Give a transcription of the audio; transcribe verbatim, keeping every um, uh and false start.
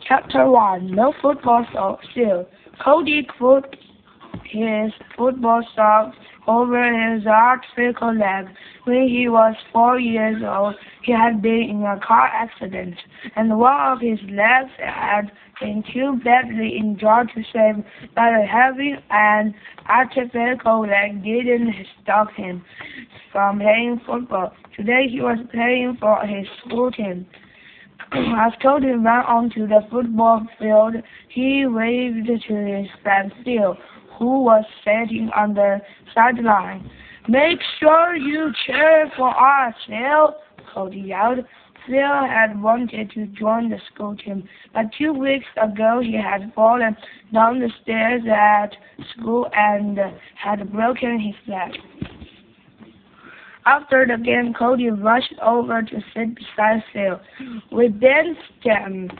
Chapter one. No football so- still. Cody put his football socks over his artificial leg. When he was four years old, he had been in a car accident, and one of his legs had been too badly injured to save, but having an artificial leg didn't stop him from playing football. Today he was playing for his school team. As Cody ran onto the football field, he waved to his friend Phil, who was sitting on the sideline. "Make sure you cheer for us, Phil," Cody yelled. Phil had wanted to join the school team, but two weeks ago he had fallen down the stairs at school and had broken his leg. After the game, Cody rushed over to sit beside Phil. "We danced them,"